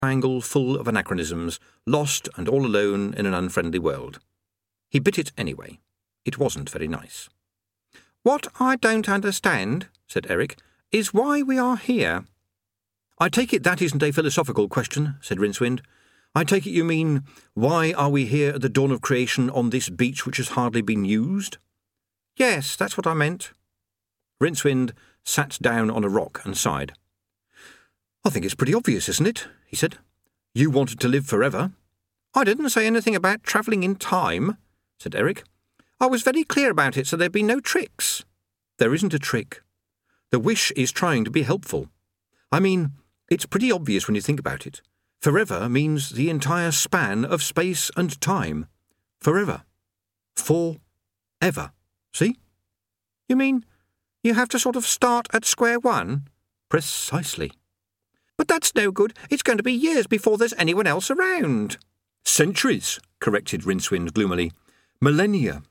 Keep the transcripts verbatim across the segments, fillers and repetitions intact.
triangle full of anachronisms, lost and all alone in an unfriendly world. He bit it anyway. It wasn't very nice. "What I don't understand," said Eric, "is why we are here." "I take it that isn't a philosophical question," said Rincewind. "I take it you mean, why are we here at the dawn of creation on this beach which has hardly been used?" "Yes, that's what I meant." Rincewind sat down on a rock and sighed. "I think it's pretty obvious, isn't it?" he said. "You wanted to live forever." "I didn't say anything about travelling in time," said Eric. "I was very clear about it, so there'd be no tricks." "There isn't a trick. The wish is trying to be helpful. I mean, it's pretty obvious when you think about it. Forever means the entire span of space and time. Forever. For-ever. See?" "You mean you have to sort of start at square one?" "Precisely." "But that's no good. It's going to be years before there's anyone else around." "Centuries," corrected Rincewind gloomily. "Millennia.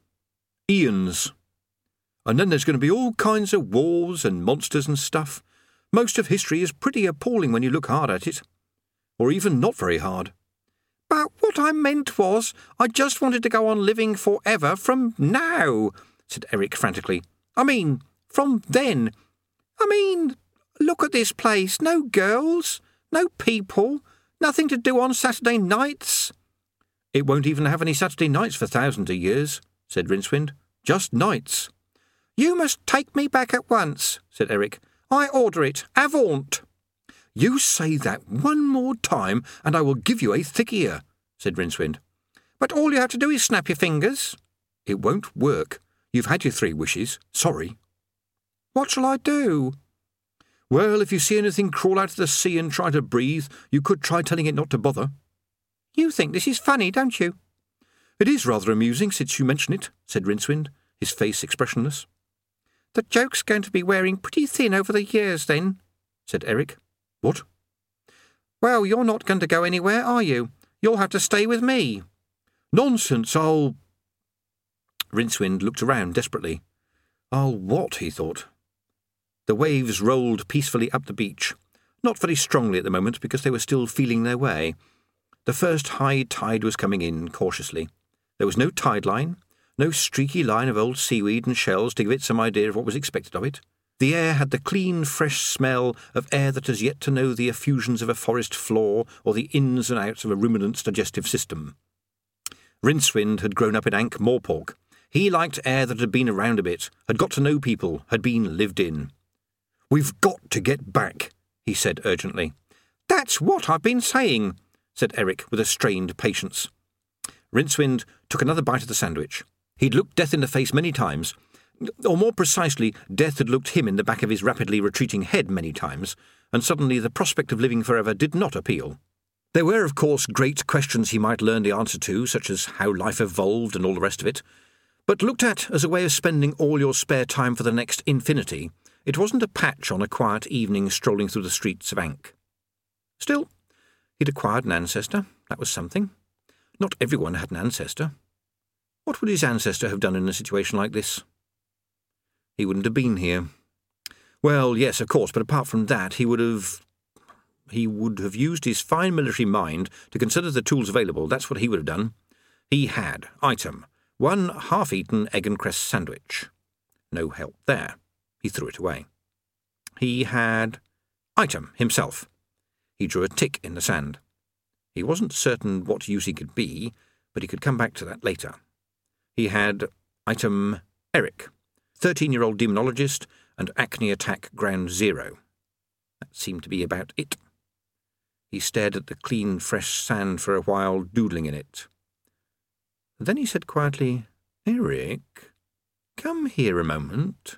Eons. And then there's going to be all kinds of wars and monsters and stuff. Most of history is pretty appalling when you look hard at it. Or even not very hard." "But what I meant was, I just wanted to go on living forever from now," said Eric frantically. "I mean, from then. I mean, look at this place. No girls, no people, nothing to do on Saturday nights." "It won't even have any Saturday nights for thousands of years," said Rincewind. "Just nights." "You must take me back at once," said Eric. "I order it. Avaunt." "You say that one more time, and I will give you a thick ear," said Rincewind. "But all you have to do is snap your fingers." "It won't work. You've had your three wishes. Sorry." "What shall I do?" "Well, if you see anything crawl out of the sea and try to breathe, you could try telling it not to bother." "You think this is funny, don't you?" "It is rather amusing, since you mention it," said Rincewind, his face expressionless. "The joke's going to be wearing pretty thin over the years, then," said Eric. "What?" "Well, you're not going to go anywhere, are you? You'll have to stay with me." "Nonsense, I'll—" Rincewind looked around desperately. "I'll what?" he thought. The waves rolled peacefully up the beach, not very strongly at the moment because they were still feeling their way. The first high tide was coming in cautiously. There was no tide line, no streaky line of old seaweed and shells to give it some idea of what was expected of it. The air had the clean, fresh smell of air that has yet to know the effusions of a forest floor or the ins and outs of a ruminant's digestive system. Rincewind had grown up in Ankh-Morpork. He liked air that had been around a bit, had got to know people, had been lived in. "We've got to get back," he said urgently. "That's what I've been saying," said Eric with a strained patience. Rincewind took another bite of the sandwich. He'd looked death in the face many times, or more precisely, death had looked him in the back of his rapidly retreating head many times, and suddenly the prospect of living forever did not appeal. There were, of course, great questions he might learn the answer to, such as how life evolved and all the rest of it, but looked at as a way of spending all your spare time for the next infinity, it wasn't a patch on a quiet evening strolling through the streets of Ankh. Still, he'd acquired an ancestor. That was something. Not everyone had an ancestor. What would his ancestor have done in a situation like this? He wouldn't have been here. Well, yes, of course, but apart from that, he would have... He would have used his fine military mind to consider the tools available. That's what he would have done. He had. Item. One half-eaten egg and cress sandwich. No help there. He threw it away. He had... Item. Himself. He drew a tick in the sand. He wasn't certain what use he could be, but he could come back to that later. He had... Item. Eric. Thirteen-year-old demonologist and acne attack ground zero. That seemed to be about it. He stared at the clean, fresh sand for a while, doodling in it. Then he said quietly, "Eric, come here a moment."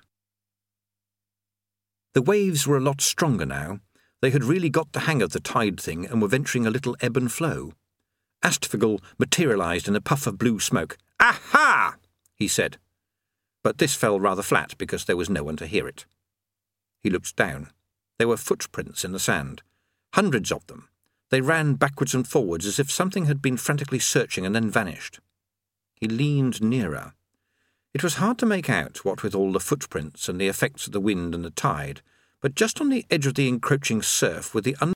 The waves were a lot stronger now. They had really got the hang of the tide thing and were venturing a little ebb and flow. Astfigel materialised in a puff of blue smoke. "Aha!" he said. But this fell rather flat because there was no one to hear it. He looked down. There were footprints in the sand. Hundreds of them. They ran backwards and forwards as if something had been frantically searching and then vanished. He leaned nearer. It was hard to make out what with all the footprints and the effects of the wind and the tide, but just on the edge of the encroaching surf were the